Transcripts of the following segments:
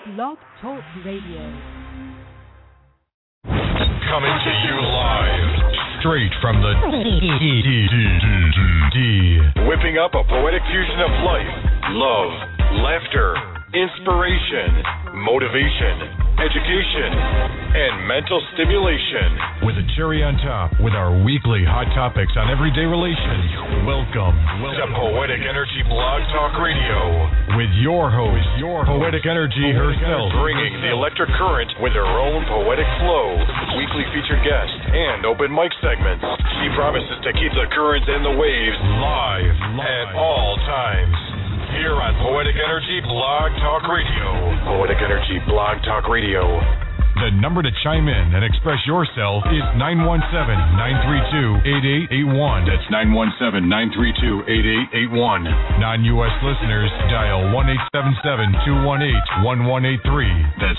Blog Talk Radio. Coming to you live, straight from the whipping up a poetic fusion of life, love, laughter, inspiration, motivation, education, and mental stimulation. With a cherry on top, with our weekly hot topics on everyday relations. Welcome to Poetic Energy Blog Talk Radio with your host, Poetic Energy herself, bringing the electric current with her own poetic flow, weekly featured guests, and open mic segments. She promises to keep the currents and the waves live at all times. Here on Poetic Energy Blog Talk Radio. Poetic Energy Blog Talk Radio. The number to chime in and express yourself is 917-932-8881. That's 917-932-8881. Non-U.S. listeners dial 1-877-218-1183. That's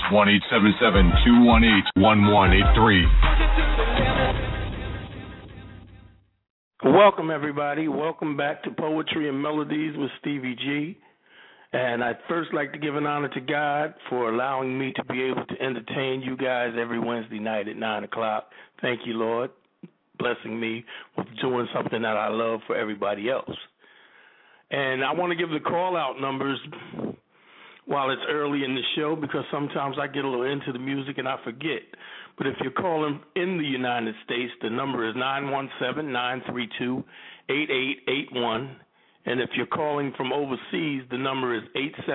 1-877-218-1183. Welcome, everybody. Welcome back to Poetry and Melodies with Stevie G. And I'd first like to give an honor to God for allowing me to be able to entertain you guys every Wednesday night at 9 o'clock. Thank you, Lord, blessing me with doing something that I love for everybody else. And I want to give the call-out numbers while it's early in the show because sometimes I get a little into the music and I forget. But if you're calling in the United States, the number is 917-932-8881. And if you're calling from overseas, the number is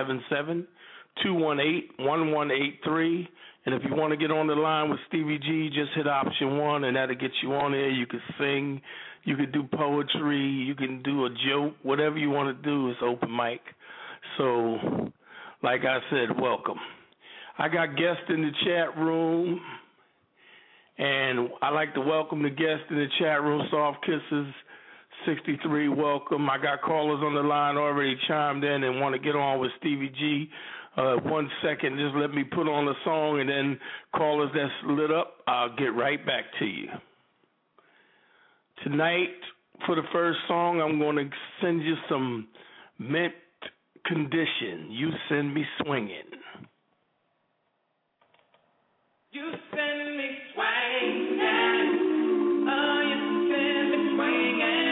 877-218-1183. And if you want to get on the line with Stevie G, just hit option 1, and that'll get you on there. You can sing, you can do poetry, you can do a joke, whatever you want to do is open mic. So, like I said, welcome. I got guests in the chat room, and I like to welcome the guests in the chat room. Soft Kisses 63, welcome. I got callers on the line already chimed in and want to get on with Stevie G. 1 second, just let me put on a song, and then callers that's lit up, I'll get right back to you. Tonight, for the first song, I'm going to send you some Mint Condition. You Send Me Swinging. You send me swinging. Oh, you send me swinging.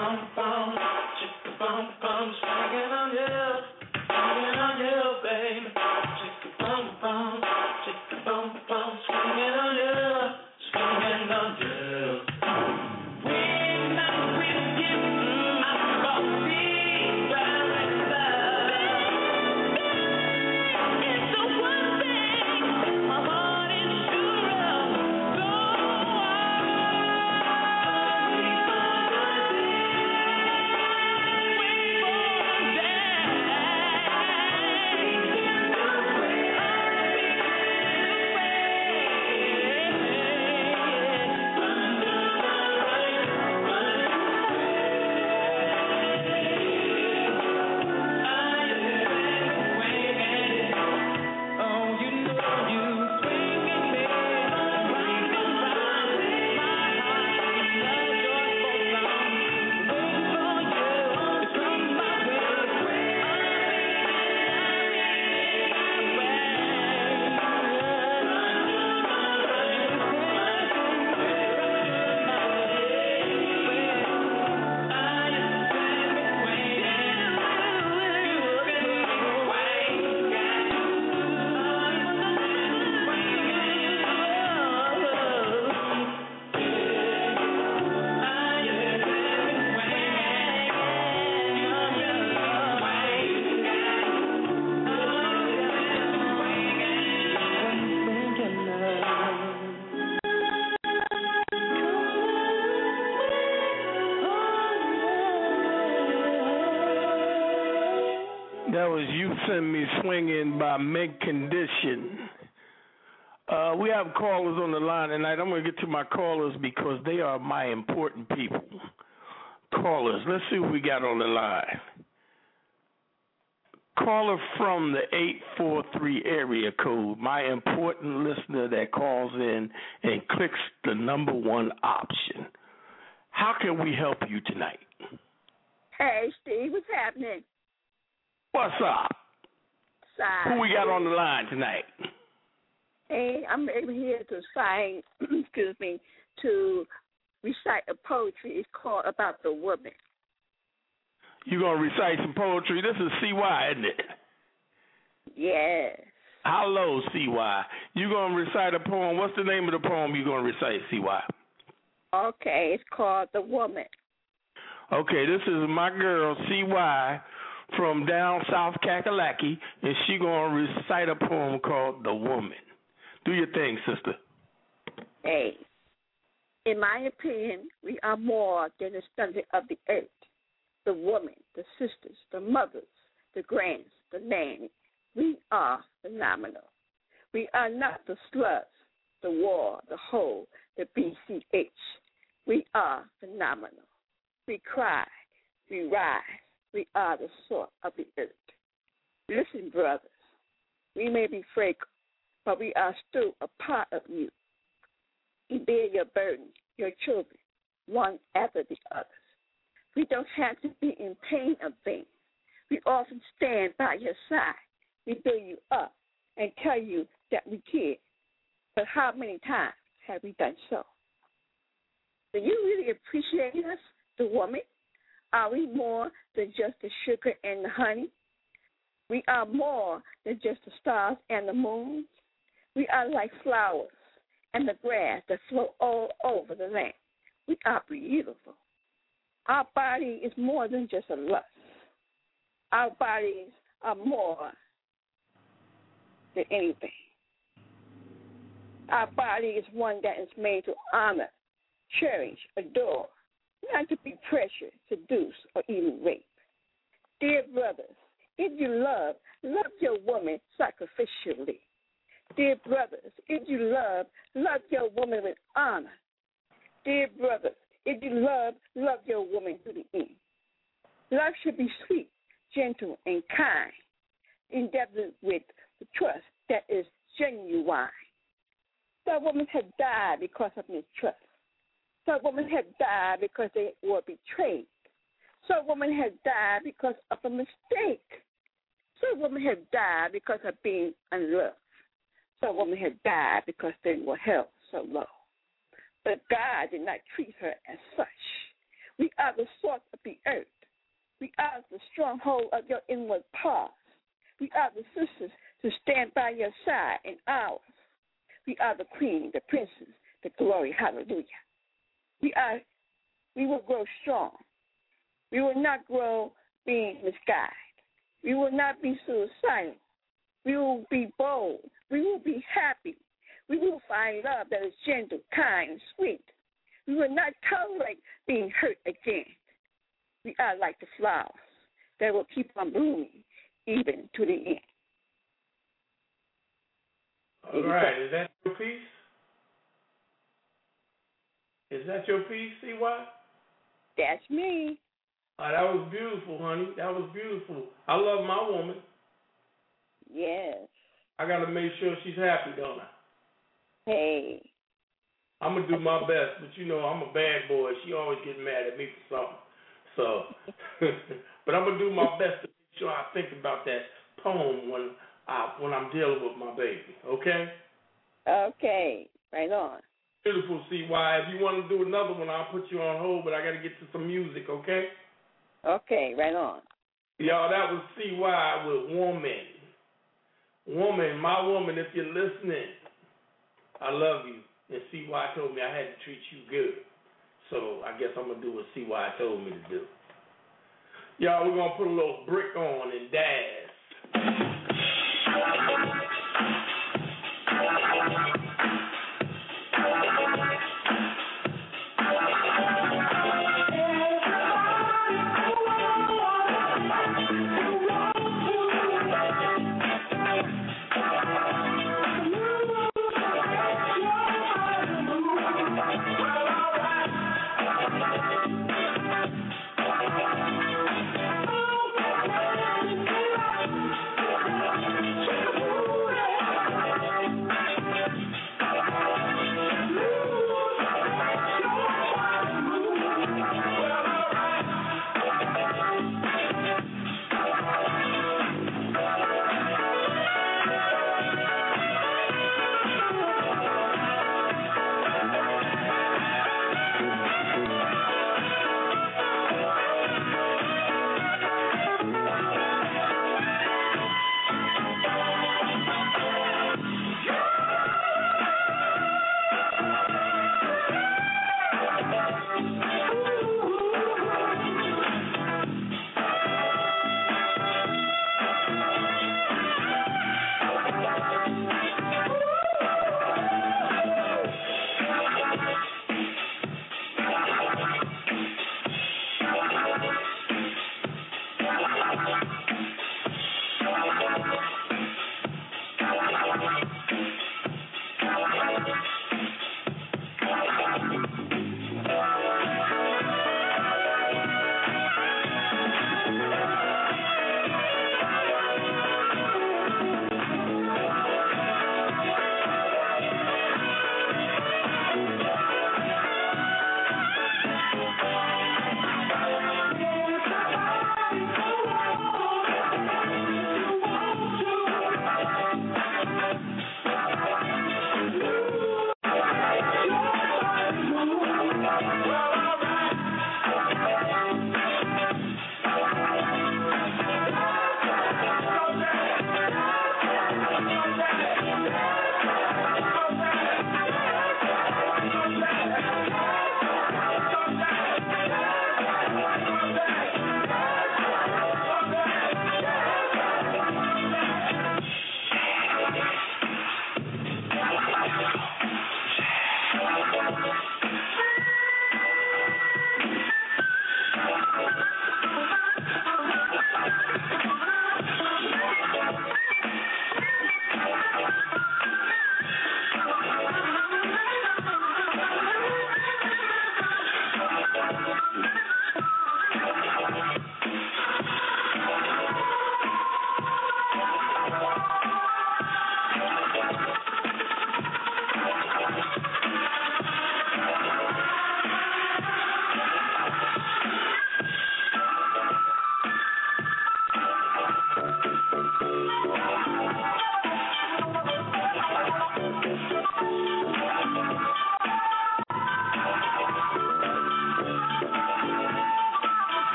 That was You Send Me Swinging by Mint Condition. We have callers on the line tonight. I'm going to get to my callers because they are my important people. Callers, let's see what we got on the line. Caller from the 843 area code, my important listener that calls in and clicks the number one option. How can we help you tonight? Hey, Steve, what's happening? What's up? Who we got on the line tonight? Hey, I'm here to sign, to recite a poetry. It's called About the Woman. You going to recite some poetry? This is CY, isn't it? Yes. Hello, CY. You going to recite a poem. What's the name of the poem you going to recite, CY? Okay, it's called The Woman. Okay, this is my girl, CY, from down South Kakalaki, and she going to recite a poem called The Woman. Do your thing, sister. Hey, in my opinion, we are more than the study of the earth. The woman, the sisters, the mothers, the grands, the nanny. We are phenomenal. We are not the sluts, the war, the hoe, the BCH. We are phenomenal. We cry, we rise. We are the salt of the earth. Listen, brothers, we may be fragrant, but we are still a part of you. You bear your burdens, your children, one after the others. We don't have to be in pain of things. We often stand by your side. We build you up and tell you that we care. But how many times have we done so? Do you really appreciate us, the woman? Are we more than just the sugar and the honey? We are more than just the stars and the moons. We are like flowers and the grass that flow all over the land. We are beautiful. Our body is more than just a lust. Our bodies are more than anything. Our body is one that is made to honor, cherish, adore, not to be pressured, seduced, or even raped. Dear brothers, if you love your woman sacrificially. Dear brothers, if you love your woman with honor. Dear brothers, if you love your woman to the end. Love should be sweet, gentle, and kind, endeavored with the trust that is genuine. Some women have died because of mistrust. Some women have died because they were betrayed. Some women have died because of a mistake. Some women have died because of being unloved. Some women have died because they were held so low. But God did not treat her as such. We are the salt of the earth. We are the stronghold of your inward parts. We are the sisters to stand by your side and ours. We are the queen, the princess, the glory, hallelujah. We will grow strong. We will not grow being misguided. We will not be suicidal. We will be bold. We will be happy. We will find love that is gentle, kind, and sweet. We will not tolerate being hurt again. We are like the flowers that will keep on blooming even to the end. All right. Is that your piece? Is that your piece, CY? That's me. That was beautiful, honey. That was beautiful. I love my woman. Yes. I got to make sure she's happy, don't I? Hey. I'm going to do my best, but you know I'm a bad boy. She always gets mad at me for something. So, but I'm going to do my best to make sure I think about that poem when I'm dealing with my baby, okay? Okay. Right on. Beautiful, CY. If you want to do another one, I'll put you on hold, but I got to get to some music, okay? Okay, right on. Y'all, that was CY with Woman. Woman, my woman, if you're listening, I love you. And CY told me I had to treat you good. So I guess I'm going to do what CY told me to do. Y'all, we're going to put a little brick on and dance. Ooh.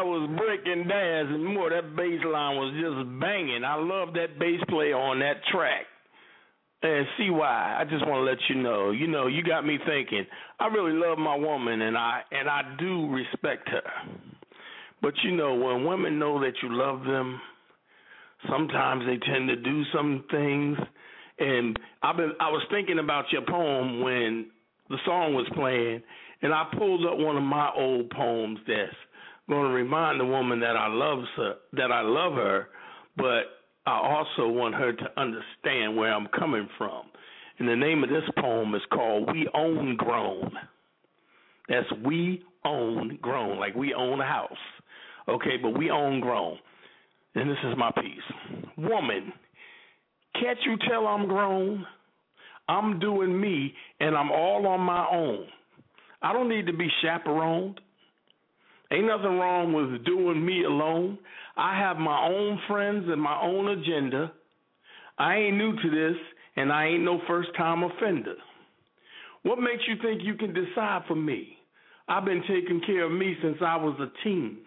was breaking dancing more. That bass line was just banging. I love that bass player on that track. And CY, I just want to let you know, you got me thinking. I really love my woman, and I do respect her. But when women know that you love them, sometimes they tend to do some things. And I was thinking about your poem when the song was playing, and I pulled up one of my old poems that's going to remind the woman that I love her, but I also want her to understand where I'm coming from. And the name of this poem is called We Own Grown. That's We Own Grown, like we own a house. Okay, but we own grown. And this is my piece. Woman, can't you tell I'm grown? I'm doing me, and I'm all on my own. I don't need to be chaperoned. Ain't nothing wrong with doing me alone. I have my own friends and my own agenda. I ain't new to this, and I ain't no first-time offender. What makes you think you can decide for me? I've been taking care of me since I was a teen.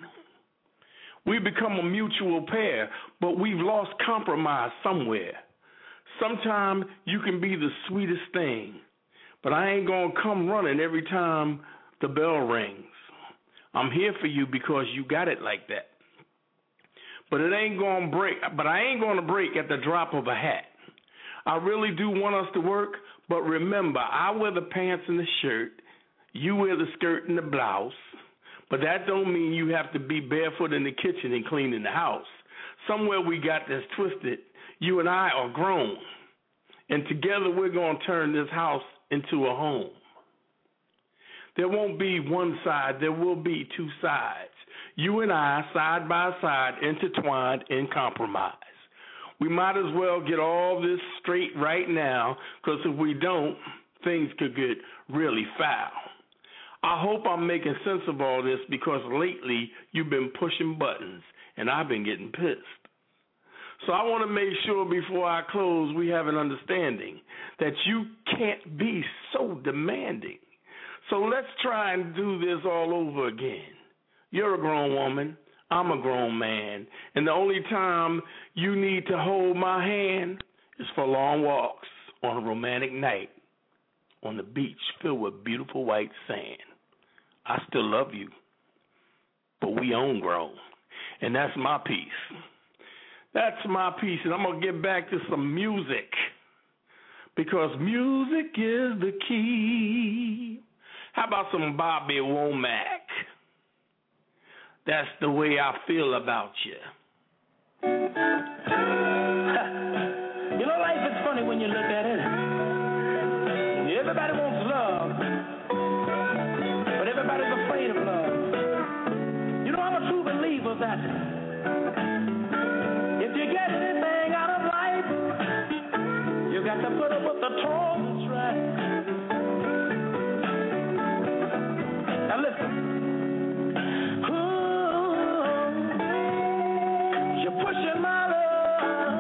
We become a mutual pair, but we've lost compromise somewhere. Sometimes you can be the sweetest thing, but I ain't going to come running every time the bell rings. I'm here for you because you got it like that. But it ain't going to break. But I ain't going to break at the drop of a hat. I really do want us to work, but remember, I wear the pants and the shirt. You wear the skirt and the blouse. But that don't mean you have to be barefoot in the kitchen and cleaning the house. Somewhere we got this twisted. You and I are grown. And together we're going to turn this house into a home. There won't be one side. There will be two sides. You and I, side by side, intertwined in compromise. We might as well get all this straight right now, because if we don't, things could get really foul. I hope I'm making sense of all this, because lately you've been pushing buttons, and I've been getting pissed. So I want to make sure before I close we have an understanding that you can't be so demanding. So let's try and do this all over again. You're a grown woman. I'm a grown man. And the only time you need to hold my hand is for long walks on a romantic night on the beach filled with beautiful white sand. I still love you, but we own grown. And that's my piece. That's my piece. And I'm going to get back to some music, because music is the key. How about some Bobby Womack? That's the way I feel about you. You know, life is funny when you look at it. Everybody wants love, but everybody's afraid of love. You know, I'm a true believer that if you get anything out of life, you got to put up with the toils, right? Now listen. Ooh, you're pushing my love.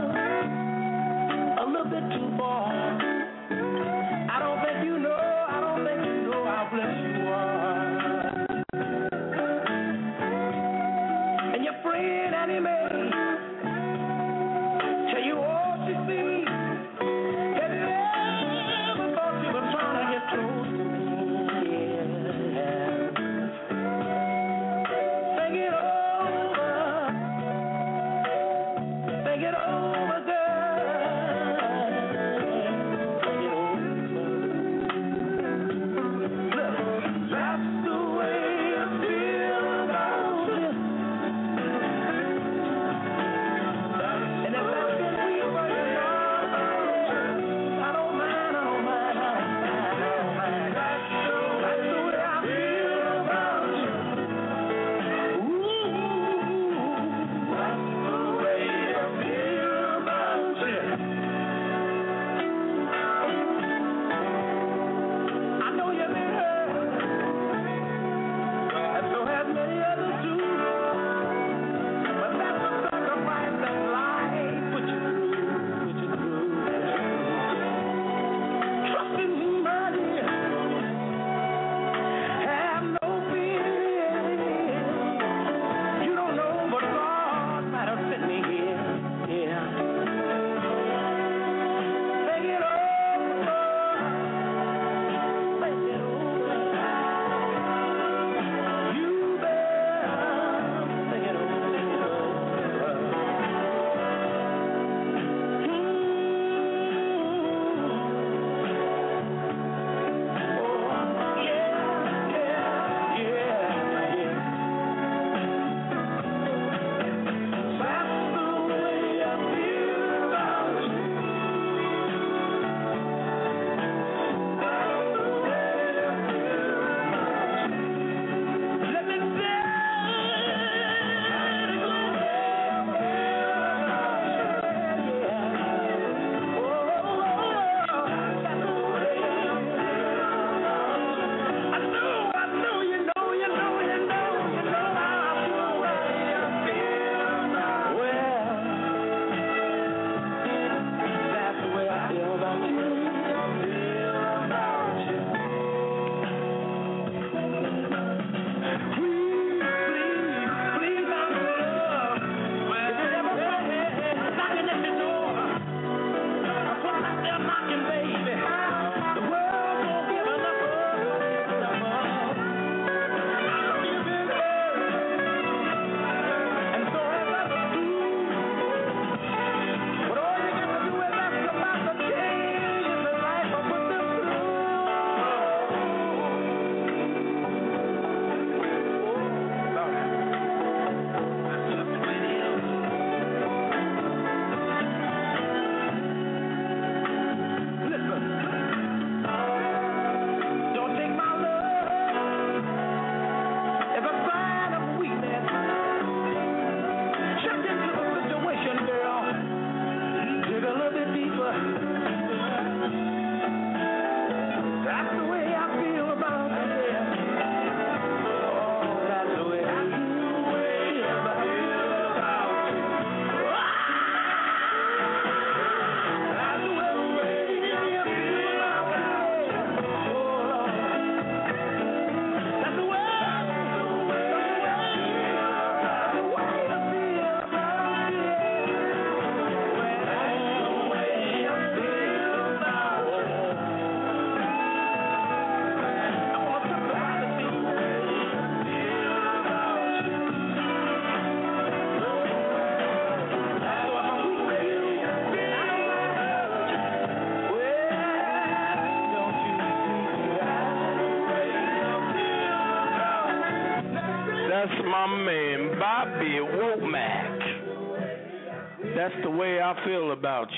That's my man, Bobby Womack. That's the way I feel about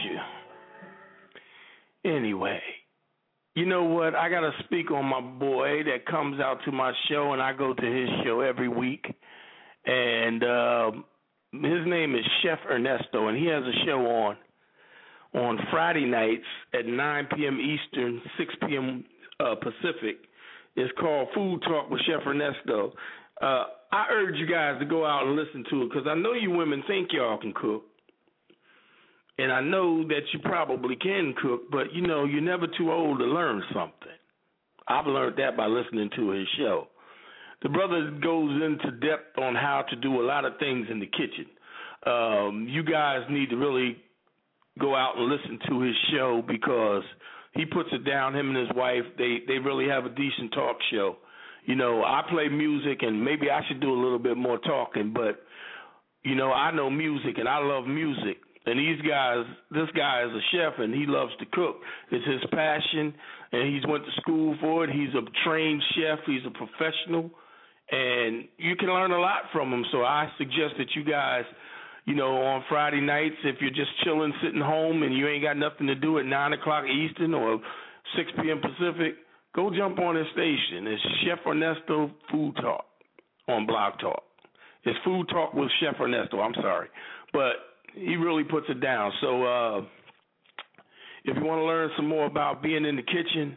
you. Anyway, you know what? I got to speak on my boy that comes out to my show, and I go to his show every week. And his name is Chef Ernesto, and he has a show on Friday nights at 9 p.m. Eastern, 6 p.m. Pacific. It's called Food Talk with Chef Ernesto. I urge you guys to go out and listen to it because I know you women think y'all can cook. And I know that you probably can cook, but, you know, you're never too old to learn something. I've learned that by listening to his show. The brother goes into depth on how to do a lot of things in the kitchen. You guys need to really go out and listen to his show because he puts it down, him and his wife. They really have a decent talk show. You know, I play music, and maybe I should do a little bit more talking, but, you know, I know music, and I love music. And this guy is a chef, and he loves to cook. It's his passion, and he's went to school for it. He's a trained chef. He's a professional, and you can learn a lot from him. So I suggest that you guys, you know, on Friday nights, if you're just chilling, sitting home, and you ain't got nothing to do at 9 o'clock Eastern or 6 p.m. Pacific, go jump on his station. It's Chef Ernesto Food Talk on Blog Talk. It's Food Talk with Chef Ernesto. I'm sorry. But he really puts it down. So if you want to learn some more about being in the kitchen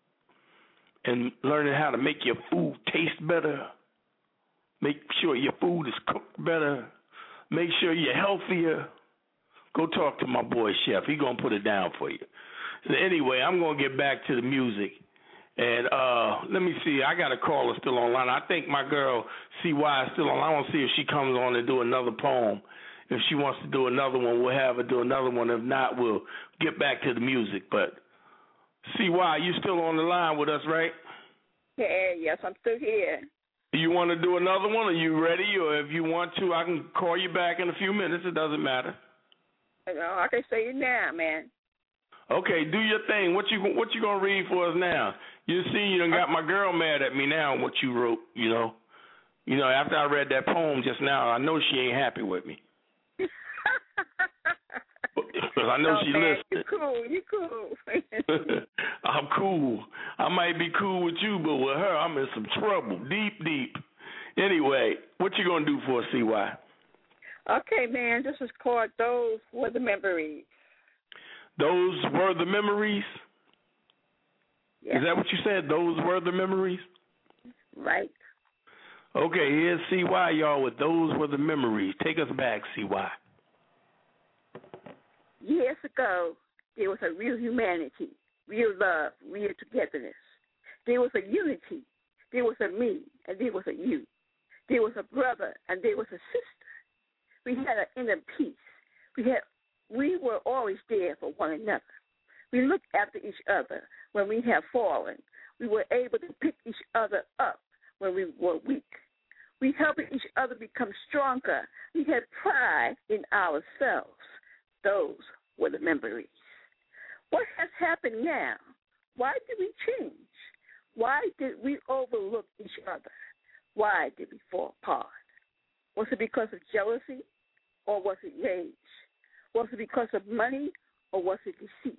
and learning how to make your food taste better, make sure your food is cooked better, make sure you're healthier, go talk to my boy Chef. He's going to put it down for you. So anyway, I'm going to get back to the music. And let me see. I got a caller still online. I think my girl CY is still on. I want to see if she comes on and do another poem. If she wants to do another one, we'll have her do another one. If not, we'll get back to the music. But CY, you still on the line with us, right? Yeah, yes, I'm still here. You want to do another one? Are you ready? Or if you want to, I can call you back in a few minutes. It doesn't matter. No, I can say it now, man. Okay, do your thing. What you gonna read for us now? You see, you done got my girl mad at me now on what you wrote. You know, after I read that poem just now, I know she ain't happy with me. Because I know she listening. You cool. I'm cool. I might be cool with you, but with her, I'm in some trouble, deep. Anyway, what you gonna do for us, CY? Okay, man. This is called "Those Were the Memories." Those were the memories? Yes. Is that what you said? Those were the memories? Right. Okay, here's CY, y'all, with Those Were the Memories. Take us back, CY. Years ago, there was a real humanity, real love, real togetherness. There was a unity. There was a me, and there was a you. There was a brother, and there was a sister. We had an inner peace. We were always there for one another. We looked after each other when we had fallen. We were able to pick each other up when we were weak. We helped each other become stronger. We had pride in ourselves. Those were the memories. What has happened now? Why did we change? Why did we overlook each other? Why did we fall apart? Was it because of jealousy or was it rage? Was it because of money or was it deceit?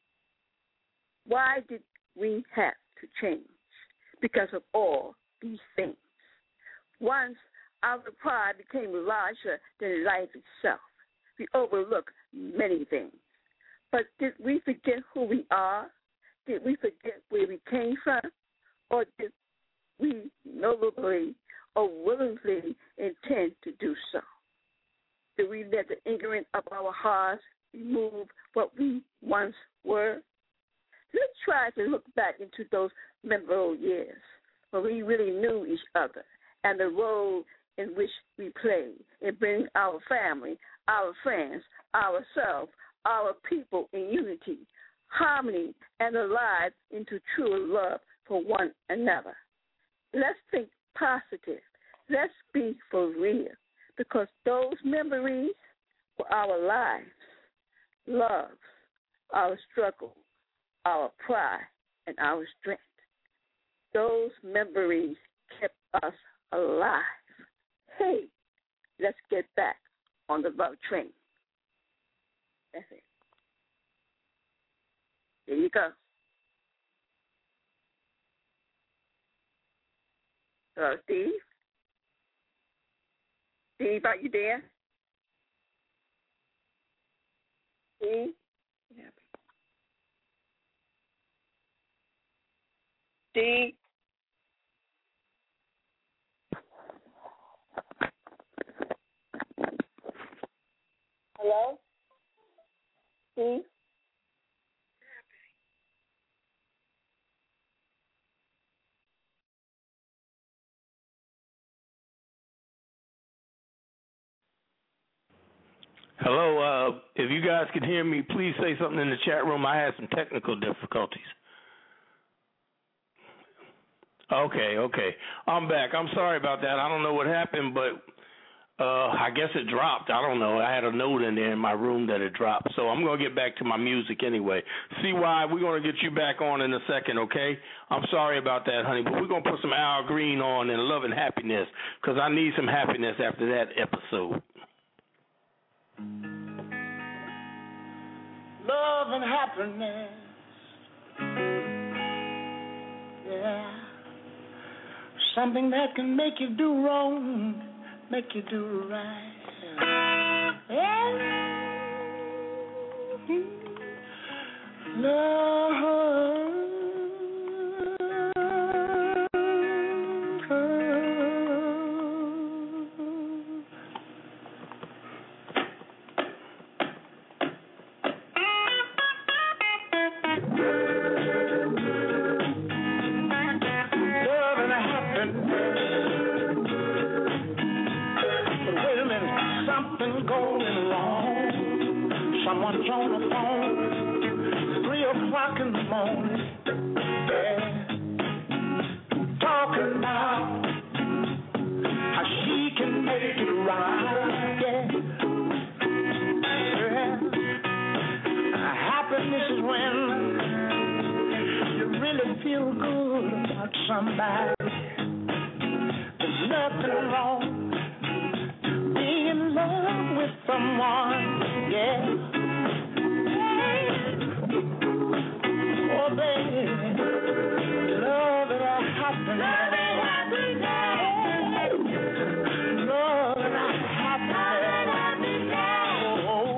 Why did we have to change? Because of all these things. Once our pride became larger than life itself, we overlooked many things. But did we forget who we are? Did we forget where we came from? Or did we knowingly or willingly intend to do so? Did we let the ignorance of our hearts remove what we once were? Let's try to look back into those memorable years when we really knew each other and the role in which we played in bringing our family, our friends, ourselves, our people in unity, harmony, and alive into true love for one another. Let's think positive. Let's be for real, because those memories were our lives, love, our struggle, our pride, and our strength. Those memories kept us alive. Hey, let's get back on the love train. That's it. There you go. Hello, Steve? Steve, are you there? Steve? Steve? Hello? Steve? Hello, if you guys can hear me, please say something in the chat room. I had some technical difficulties. Okay. I'm back. I'm sorry about that. I don't know what happened, but I guess it dropped. I don't know. I had a note in there in my room that it dropped. So I'm going to get back to my music anyway. CY, we're going to get you back on in a second, okay? I'm sorry about that, honey, but we're going to put some Al Green on and Love and Happiness because I need some happiness after that episode. Love and happiness, yeah, something that can make you do wrong, make you do right, yeah. Love. Someone's on the phone, 3 o'clock in the morning, yeah, talking about how she can make it right, yeah. Happiness is when you really feel good about somebody. There's nothing wrong being in love with someone, yeah. Oh, baby, love and happiness. Love and happiness. Oh.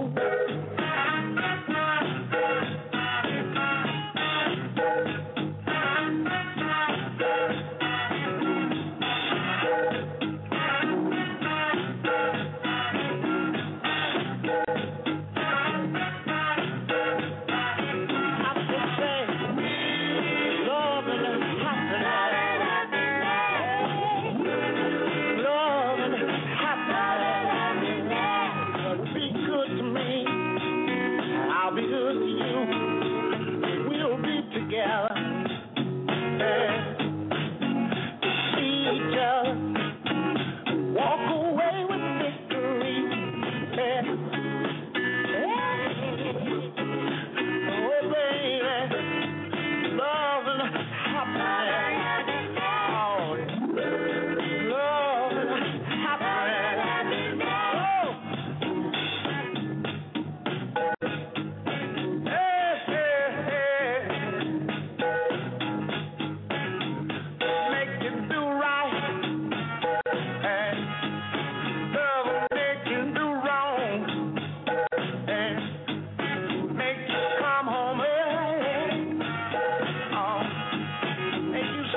Make you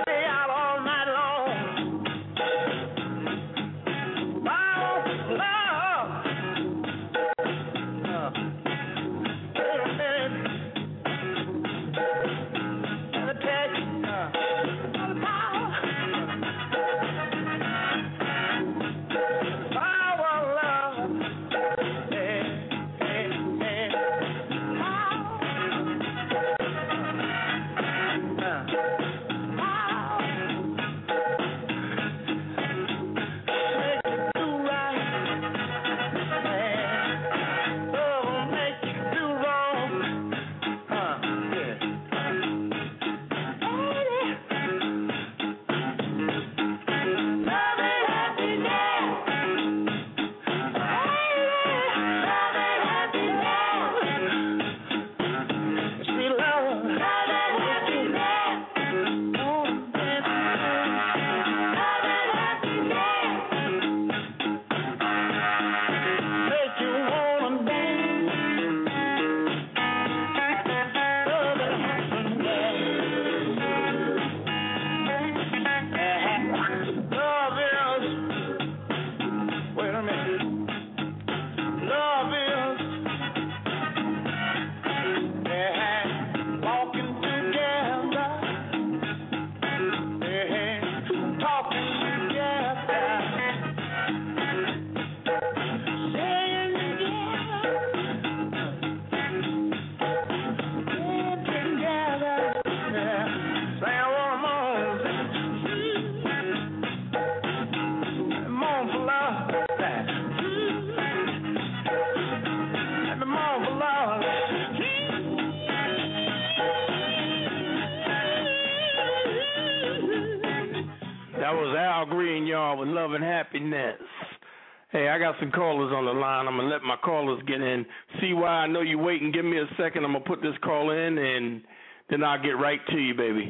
That was Al Green, y'all, with Love and Happiness. Hey, I got some callers on the line. I'm going to let my callers get in. CY, I know you're waiting. Give me a second. I'm going to put this call in, and then I'll get right to you, baby.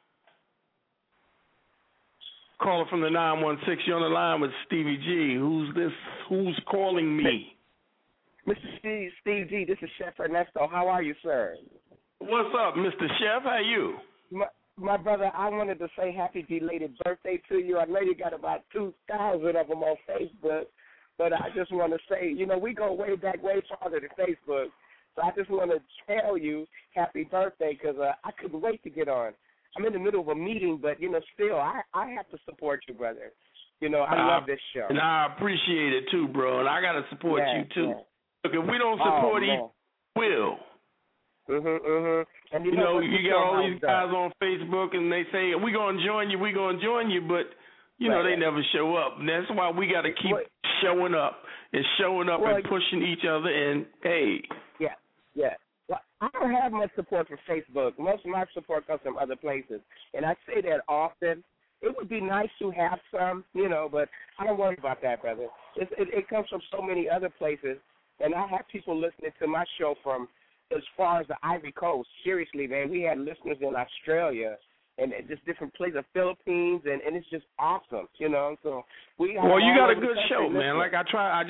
Caller from the 916, you're on the line with Stevie G. Who's this? Who's calling me? Mr. Steve G, this is Chef Ernesto. How are you, sir? What's up, Mr. Chef? How you? My brother, I wanted to say happy belated birthday to you. I know you got about 2,000 of them on Facebook, but I just want to say, we go way back, way farther than Facebook. So I just want to tell you happy birthday because I couldn't wait to get on. I'm in the middle of a meeting, but, still, I have to support you, brother. I love this show. And I appreciate it, too, bro, and I got to support you, too. Yeah. Look, if we don't support each other, we will. And you got all these guys on Facebook, and they say, we're going to join you, but, they never show up. And that's why we got to keep showing up and pushing each other, and, hey. Yeah. Well, I don't have much support from Facebook. Most of my support comes from other places, and I say that often. It would be nice to have some, but I don't worry about that, brother. It comes from so many other places, and I have people listening to my show from as far as the Ivory Coast. Seriously, man, we had listeners in Australia and just different places, Philippines, and it's just awesome, So we got you got a good show, man. Like I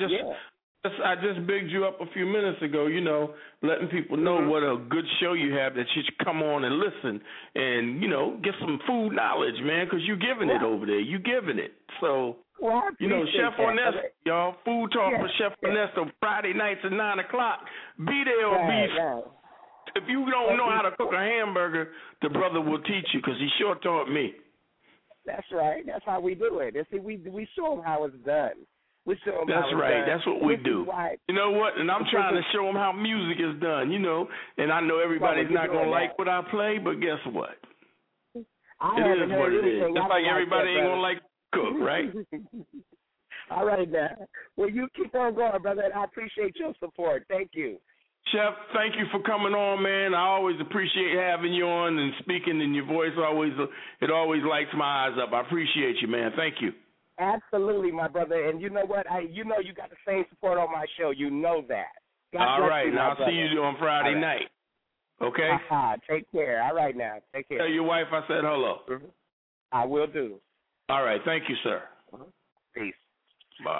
just bigged you up a few minutes ago, letting people know what a good show you have, that you should come on and listen and, get some food knowledge, man, because you're giving it over there. You're giving it. So, Chef Ernesto, y'all, Food Talk for Chef Ernesto, Friday nights at 9 o'clock. Be there or be. If you don't know how to cook a hamburger, the brother will teach you because he sure taught me. That's right. That's how we do it. And see, we show them how it's done. That's right. That's what we do. You know what? And I'm trying to show them how music is done, And I know everybody's not going to like what I play, but guess what? It is what it is. Just like everybody ain't going to like cook, right? All right, now. Well, you keep on going, brother, and I appreciate your support. Thank you. Chef, thank you for coming on, man. I always appreciate having you on and speaking, and your voice always lights my eyes up. I appreciate you, man. Thank you. Absolutely, my brother. And you know what? You got the same support on my show. You know that. All right. Now, I'll see you on Friday night. Okay? Take care. All right, now. Take care. Tell your wife I said hello. I will do. All right. Thank you, sir. Peace. Bye.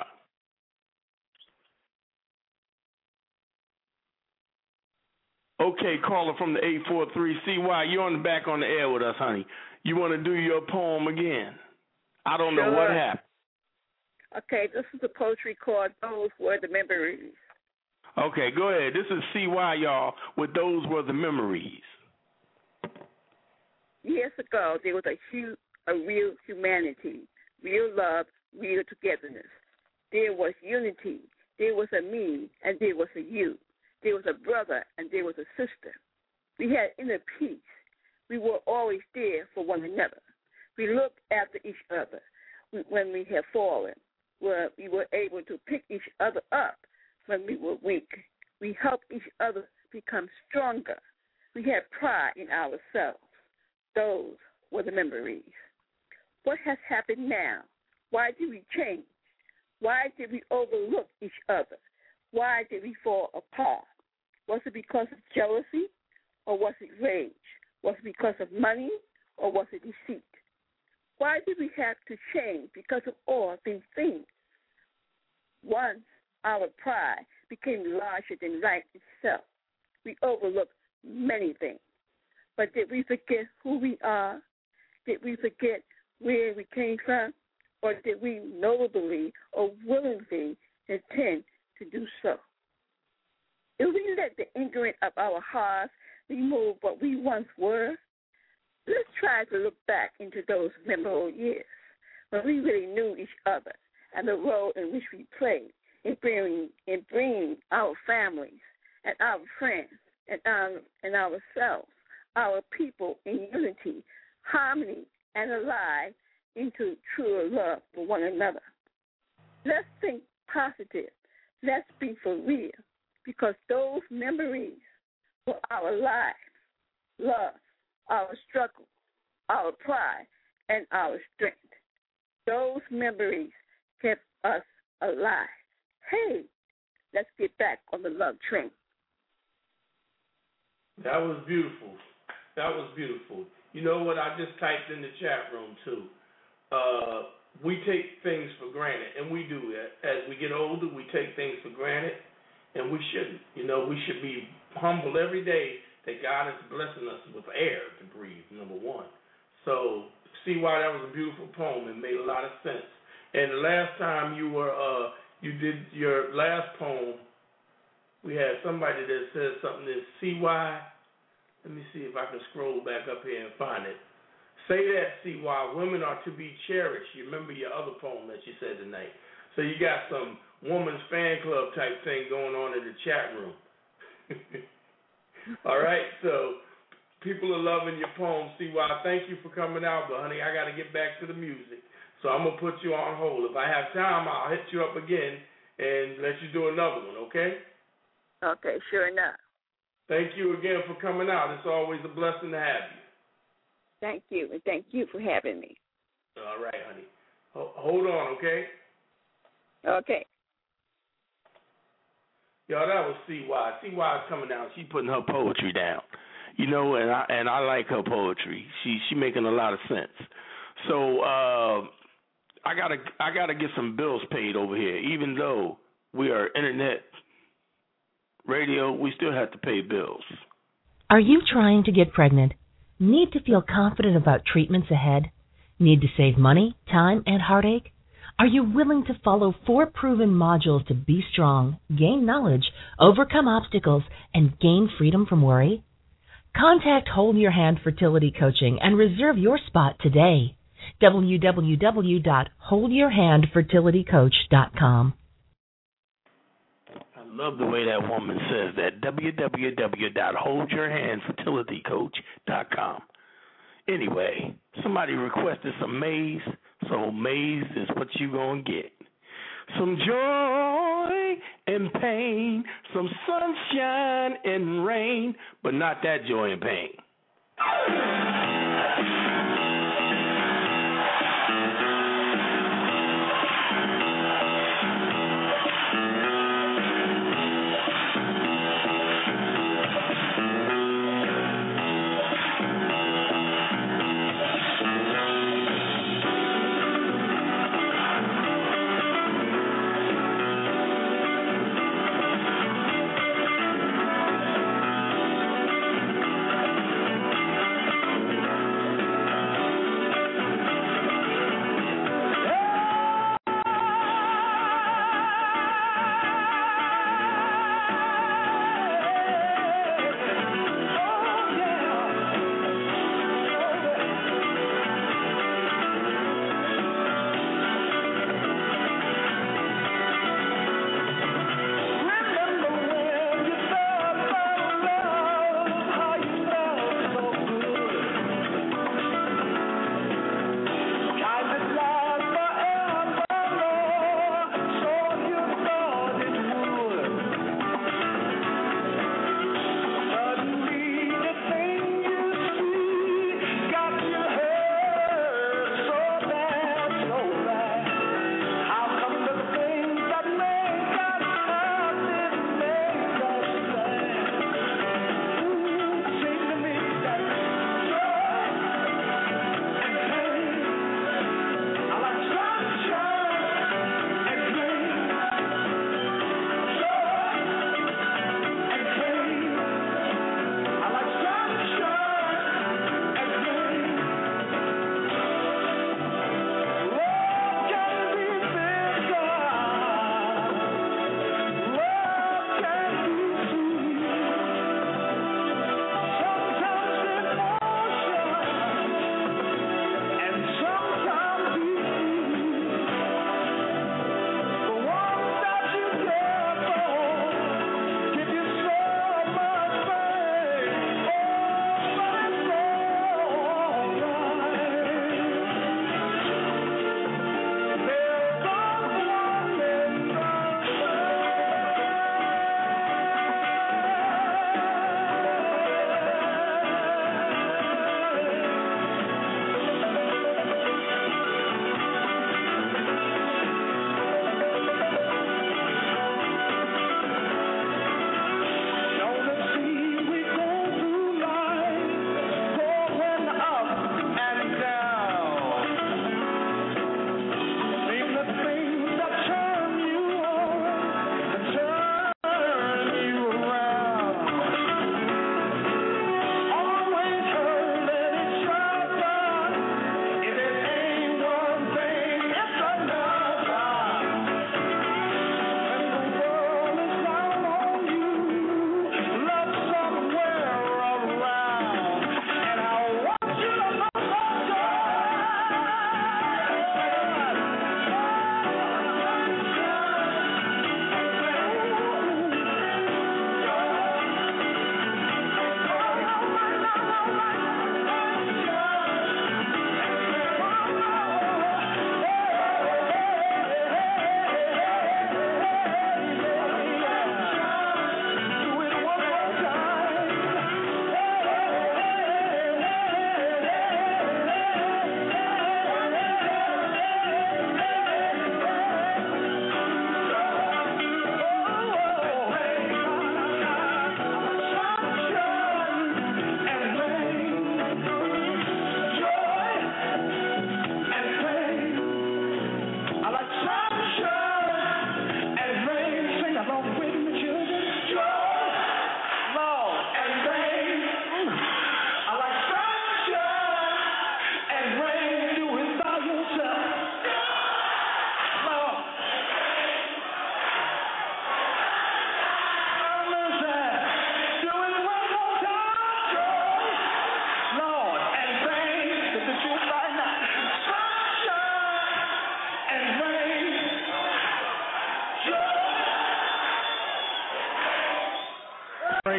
Okay, caller from the 843. CY, you're on the back on the air with us, honey. You want to do your poem again? I don't know what happened. Okay, this is the poetry called Those Were the Memories. Okay, go ahead. This is CY, y'all, with Those Were the Memories. Years ago, there was a real humanity, real love, real togetherness. There was unity. There was a me, and there was a you. There was a brother, and there was a sister. We had inner peace. We were always there for one another. We looked after each other when we had fallen. We were able to pick each other up when we were weak. We helped each other become stronger. We had pride in ourselves. Those were the memories. What has happened now? Why did we change? Why did we overlook each other? Why did we fall apart? Was it because of jealousy, or was it rage? Was it because of money, or was it deceit? Why did we have to change because of all these things? Once our pride became larger than life itself, we overlooked many things. But did we forget who we are? Did we forget where we came from? Or did we nobly or willingly intend to do so? If we let the ignorance of our hearts remove what we once were, let's try to look back into those memorable years when we really knew each other and the role in which we played in bringing our families and our friends and ourselves, our people in unity, harmony, and alive into true love for one another. Let's think positive. Let's be for real, because those memories were our lives, love, our struggle, our pride, and our strength. Those memories kept us alive. Hey, let's get back on the love train. That was beautiful. That was beautiful. You know what? I just typed in the chat room, too. We take things for granted, and we do that. As we get older, we take things for granted, and we shouldn't. You know, we should be humble every day that God is blessing us with air to breathe, number one. So, see why that was a beautiful poem. It made a lot of sense. And the last time you did your last poem, we had somebody that said something that CY. Let me see if I can scroll back up here and find it. Say that, CY. Women are to be cherished. You remember your other poem that you said tonight. So you got some woman's fan club type thing going on in the chat room. All right, so people are loving your poem, CY. Thank you for coming out, but honey, I got to get back to the music. So I'm going to put you on hold. If I have time, I'll hit you up again and let you do another one, okay? Okay, sure enough. Thank you again for coming out. It's always a blessing to have you. Thank you, and thank you for having me. All right, honey. Hold on, okay? Okay. Yo, that was CY. CY is coming down. She's putting her poetry down. You know, and I like her poetry. She making a lot of sense. So I gotta get some bills paid over here. Even though we are internet radio, we still have to pay bills. Are you trying to get pregnant? Need to feel confident about treatments ahead? Need to save money, time, and heartache? Are you willing to follow 4 proven modules to be strong, gain knowledge, overcome obstacles, and gain freedom from worry? Contact Hold Your Hand Fertility Coaching and reserve your spot today. www.holdyourhandfertilitycoach.com. I love the way that woman says that. www.holdyourhandfertilitycoach.com. Anyway, somebody requested some maize, so maize is what you gonna get. Some joy and pain, some sunshine and rain, but not that joy and pain.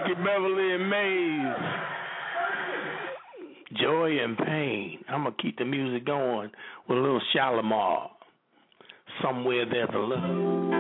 Frankie Beverly and Maze. Joy and Pain. I'm going to keep the music going with a little Shalimar. Somewhere There's a Love.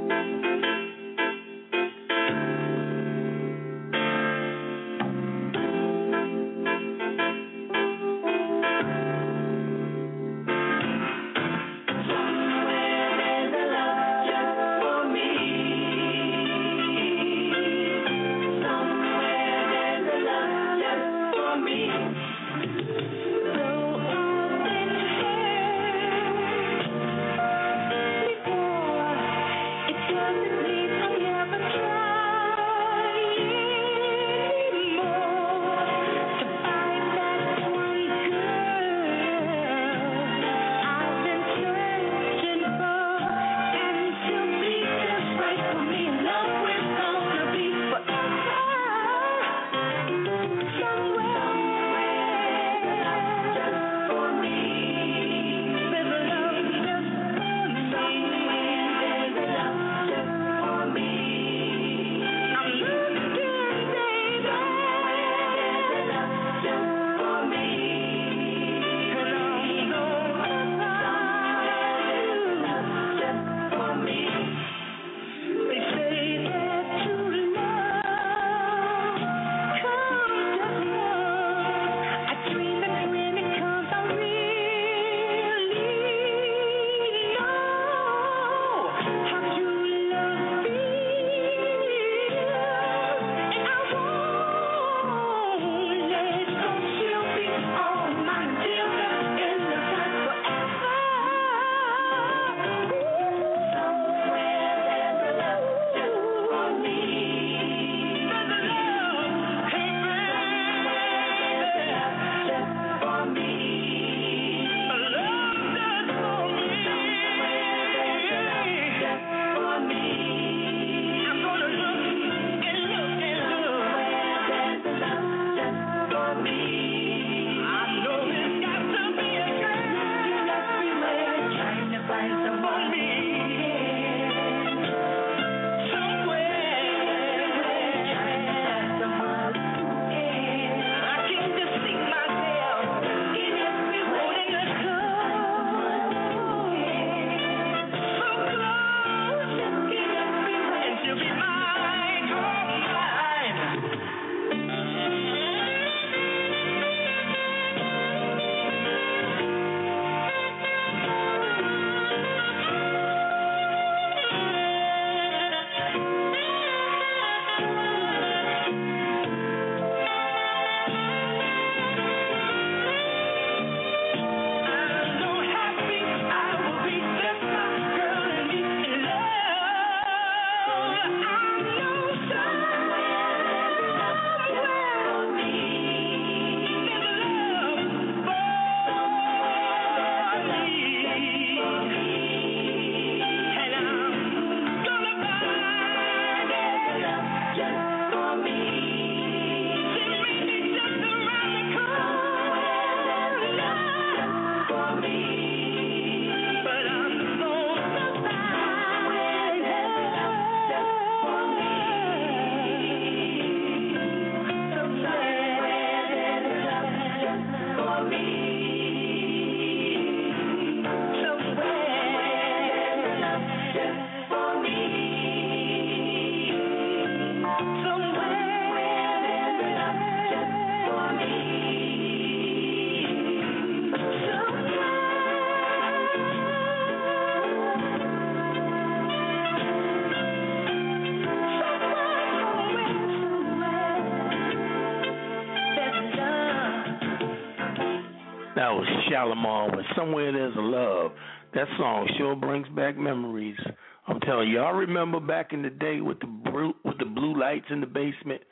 That was Shalimar with Somewhere There's a Love. That song sure brings back memories. I'm telling you, I remember back in the day with the blue lights in the basement,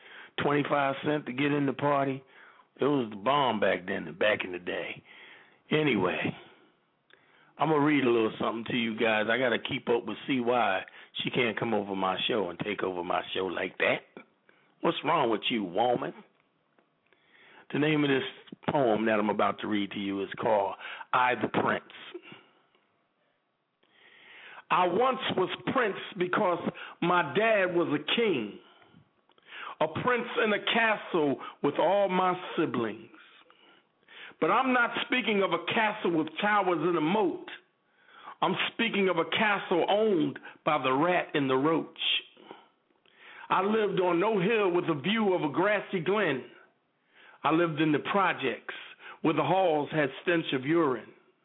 25 cents to get in the party. It was the bomb back then, back in the day. Anyway, I'm going to read a little something to you guys. I got to keep up with CY. She can't come over my show and take over my show like that. What's wrong with you, woman? The name of this poem that I'm about to read to you is called I the Prince. I once was prince because my dad was a king. a prince in a castle with all my siblings. But I'm not speaking of a castle with towers and a moat. I'm speaking of a castle owned by the rat and the roach. I lived on no hill with a view of a grassy glen. I lived in the projects where the halls had stench of urine.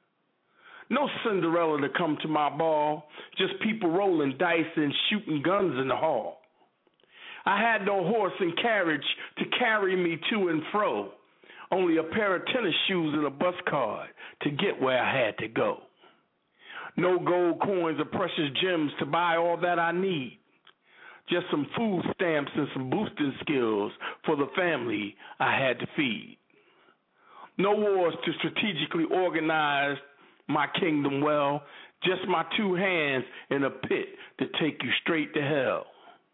No Cinderella to come to my ball, just people rolling dice and shooting guns in the hall. I had no horse and carriage to carry me to and fro, only a pair of tennis shoes and a bus card to get where I had to go. No gold coins or precious gems to buy all that I need, just some food stamps and some boosting skills for the family I had to feed. No wars to strategically organize my kingdom well, just my two hands in a pit to take you straight to hell.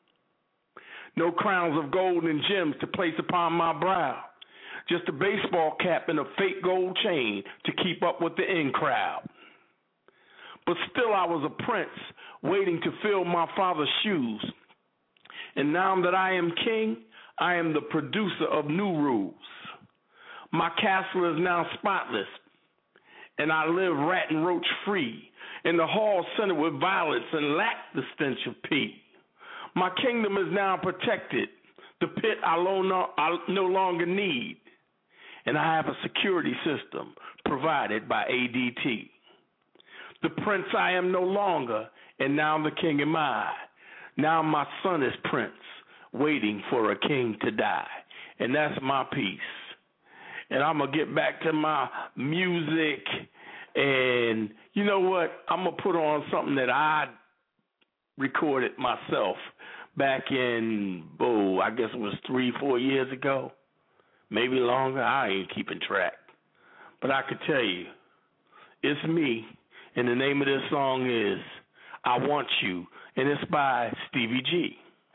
No crowns of gold and gems to place upon my brow, just a baseball cap and a fake gold chain to keep up with the in crowd. But still I was a prince waiting to fill my father's shoes. And now that I am king, I am the producer of new rules. My castle is now spotless, and I live rat and roach free in the hall centered with violets and lack the stench of pee. My kingdom is now protected, the pit I no longer need, and I have a security system provided by ADT. The prince I am no longer, and now the king am I. Now my son is prince, waiting for a king to die, and that's my piece. And I'm going to get back to my music, and you know what? I'm going to put on something that I recorded myself back in, I guess it was 3-4 years ago, maybe longer. I ain't keeping track. But I could tell you, it's me, and the name of this song is I Want You, and it's by Stevie G.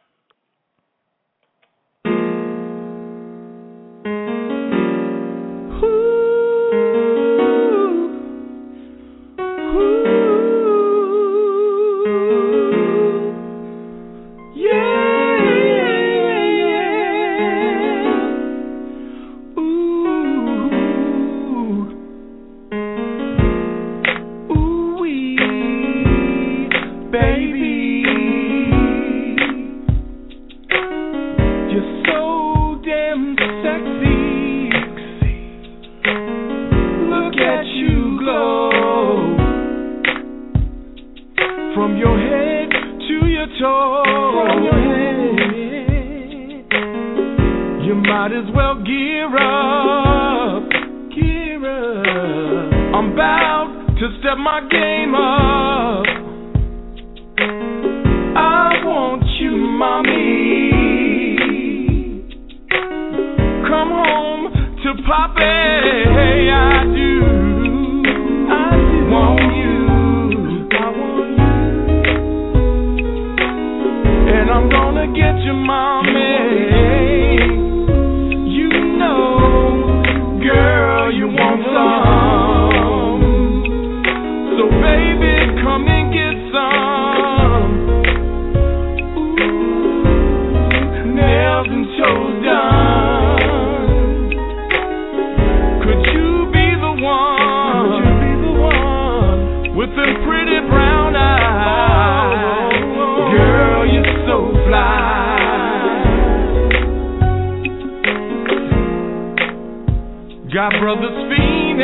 Got brothers fiending,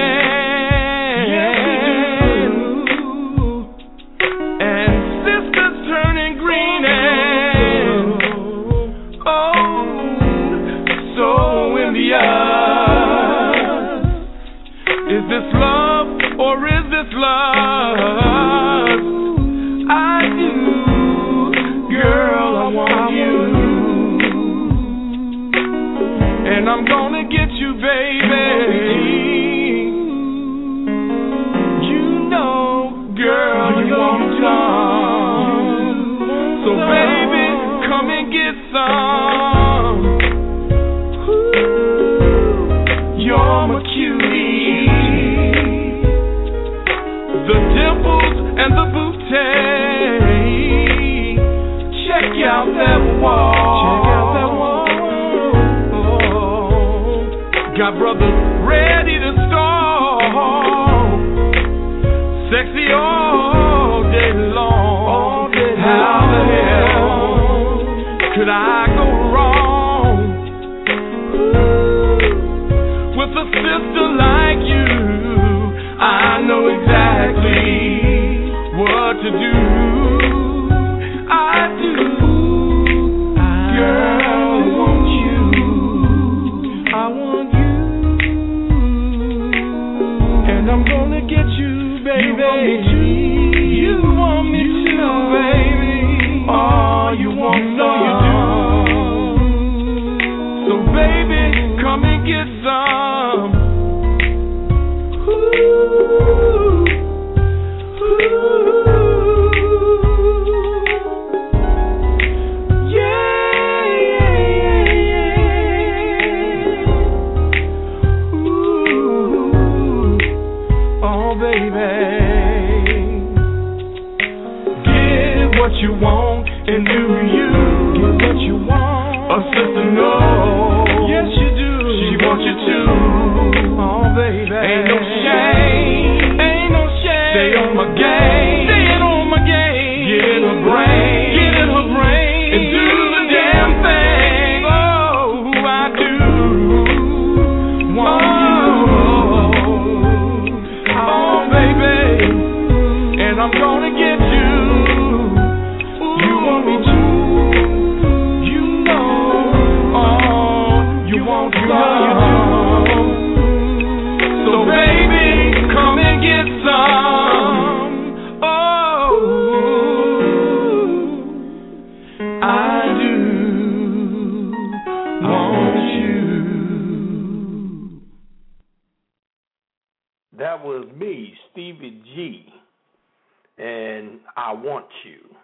yes we do, and sisters turning green, and oh, so envious. Is this love or is this lust? I do, girl, I want you, and I'm gonna get you, baby. Girl, you want some, so baby, come and get some. Ooh, you're my cutie, the dimples and the booty. Check out that wall, Got brothers ready to start. Sexy all day long. How the hell could I go wrong with a sister like you? I know exactly what to do. I do. Girl, I want you. I want you. And I'm gonna get you, baby. You want me to, baby. Oh, you want some. So, baby, come and get some. Ooh. What you want and do you get what you want? A sister knows. Yes, you do. She wants you to. Oh, baby. Ain't no shame. Ain't no shame. Stay on my game. Staying on my game. Get in her brain. Get in her brain. And do the damn thing. Oh, I do. Want you. Oh, baby. And I'm gonna get you. So baby, come and get some. Oh, I do want you. That was me, Stevie G, and I Want You.